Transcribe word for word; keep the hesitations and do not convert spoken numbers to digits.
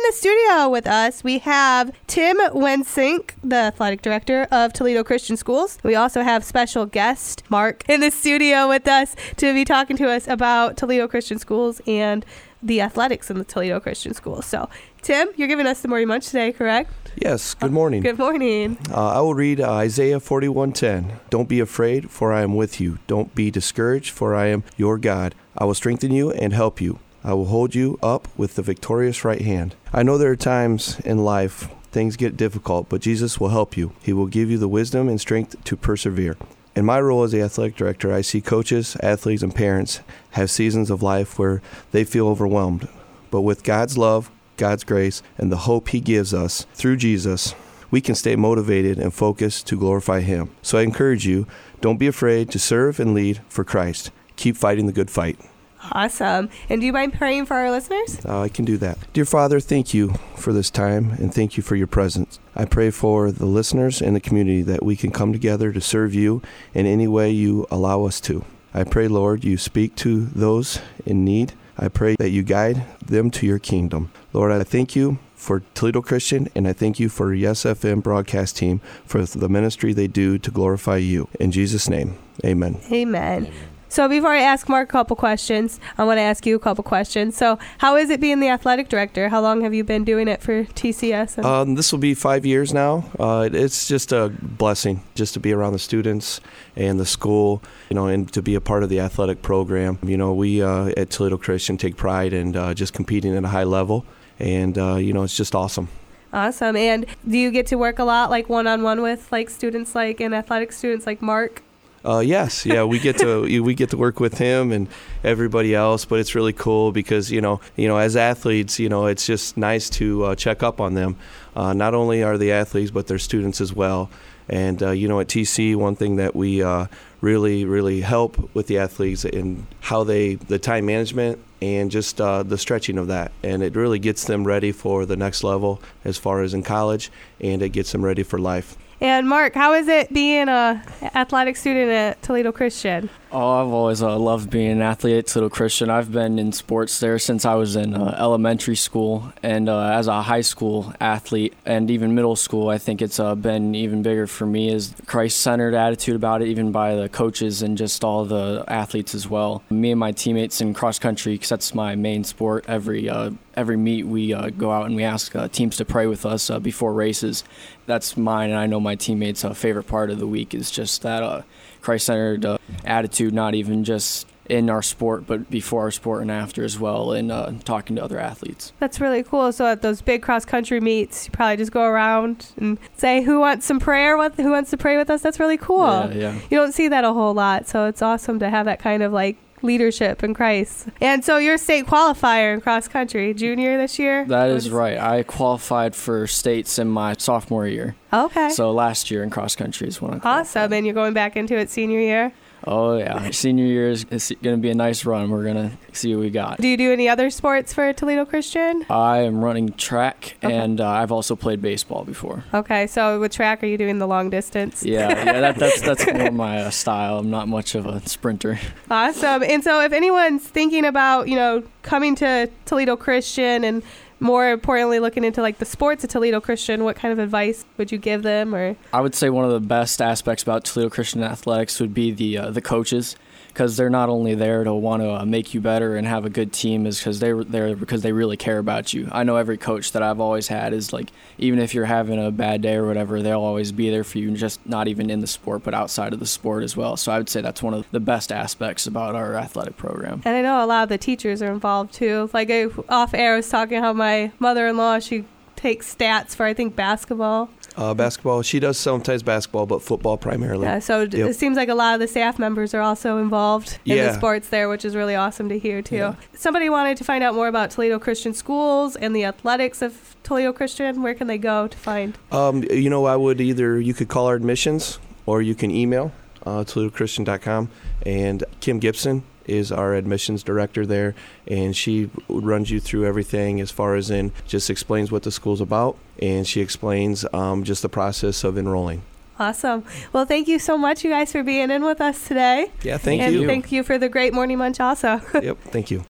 the studio with us, we have Tim Wensink, the athletic director of Toledo Christian Schools. We also have special guest Mark in the studio with us to be talking to us about Toledo Christian Schools and the athletics in the Toledo Christian Schools. So, Tim, you're giving us the morning munch today, correct? Yes, good morning. Good morning. Uh, I will read uh, Isaiah forty-one ten. Don't be afraid, for I am with you. Don't be discouraged, for I am your God. I will strengthen you and help you. I will hold you up with the victorious right hand. I know there are times in life things get difficult, but Jesus will help you. He will give you the wisdom and strength to persevere. In my role as the athletic director, I see coaches, athletes, and parents have seasons of life where they feel overwhelmed. But with God's love, God's grace, and the hope He gives us through Jesus, we can stay motivated and focused to glorify Him. So I encourage you, don't be afraid to serve and lead for Christ. Keep fighting the good fight. Awesome. And do you mind praying for our listeners? Uh, I can do that. Dear Father, thank you for this time, and thank you for your presence. I pray for the listeners and the community that we can come together to serve you in any way you allow us to. I pray, Lord, you speak to those in need. I pray that you guide them to your kingdom. Lord, I thank you for Toledo Christian, and I thank you for Yes F M broadcast team for the ministry they do to glorify you. In Jesus' name, amen. Amen. Amen. So before I ask Mark a couple questions, I want to ask you a couple questions. So how is it being the athletic director? How long have you been doing it for T C S? And- um, this will be five years now. Uh, it's just a blessing just to be around the students and the school, you know, and to be a part of the athletic program. You know, we uh, at Toledo Christian take pride in uh, just competing at a high level, and, uh, you know, it's just awesome. Awesome. And do you get to work a lot, like one-on-one with like students like and athletic students like Mark? Uh, yes, yeah, we get to we get to work with him and everybody else, but it's really cool because you know, you know, as athletes, you know, it's just nice to uh, check up on them. Uh, not only are they athletes, but they're students as well. And uh, you know, at T C, one thing that we uh, really, really help with the athletes in how they the time management and just uh, the stretching of that, and it really gets them ready for the next level as far as in college, and it gets them ready for life. And Mark, how is it being a athletic student at Toledo Christian? Oh, I've always uh, loved being an athlete at Toledo Christian. I've been in sports there since I was in uh, elementary school, and uh, as a high school athlete and even middle school, I think it's uh, been even bigger for me is the Christ-centered attitude about it, even by the coaches and just all the athletes as well. Me and my teammates in cross country, because that's my main sport, every uh, every meet we uh, go out and we ask uh, teams to pray with us uh, before races. That's mine, and I know my teammates' uh, favorite part of the week is just that uh, Christ-centered uh, attitude, not even just in our sport, but before our sport and after as well, and uh, talking to other athletes. That's really cool. So at those big cross-country meets, you probably just go around and say, who wants some prayer? What, who wants to pray with us? That's really cool. Yeah, yeah. You don't see that a whole lot, so it's awesome to have that kind of like leadership in Christ. And so you're a state qualifier in cross country, junior this year? That is right. I qualified for states in my sophomore year. Okay. So last year in cross country is when I qualified. Awesome. And you're going back into it senior year? Oh, yeah. Senior year is going to be a nice run. We're going to see what we got. Do you do any other sports for Toledo Christian? I am running track, okay. and uh, I've also played baseball before. Okay. So with track, are you doing the long distance? Yeah, yeah. That, that's that's more my uh, style. I'm not much of a sprinter. Awesome. And so if anyone's thinking about, you know, coming to Toledo Christian and more importantly, looking into like the sports at Toledo Christian, what kind of advice would you give them? Or I would say one of the best aspects about Toledo Christian athletics would be the uh, the coaches, because they're not only there to want to uh, make you better and have a good team, is because they're there because they really care about you. I know every coach that I've always had is like, even if you're having a bad day or whatever, they'll always be there for you, just not even in the sport, but outside of the sport as well. So I would say that's one of the best aspects about our athletic program. And I know a lot of the teachers are involved too. Like I, off air, I was talking how my mother-in-law, she takes stats for, I think, basketball. Uh, basketball. She does sometimes basketball, but football primarily. Yeah, so yep. It seems like a lot of the staff members are also involved in yeah. the sports there, which is really awesome to hear, too. Yeah. Somebody wanted to find out more about Toledo Christian Schools and the athletics of Toledo Christian. Where can they go to find? Um, you know, I would either, you could call our admissions or you can email uh, Toledo Christian dot com, and Kim Gibson is our admissions director there, and she runs you through everything as far as in just explains what the school's about, and she explains um, just the process of enrolling. Awesome. Well, thank you so much, you guys, for being in with us today. Yeah, thank and you. And thank you for the great morning munch also. Yep, thank you.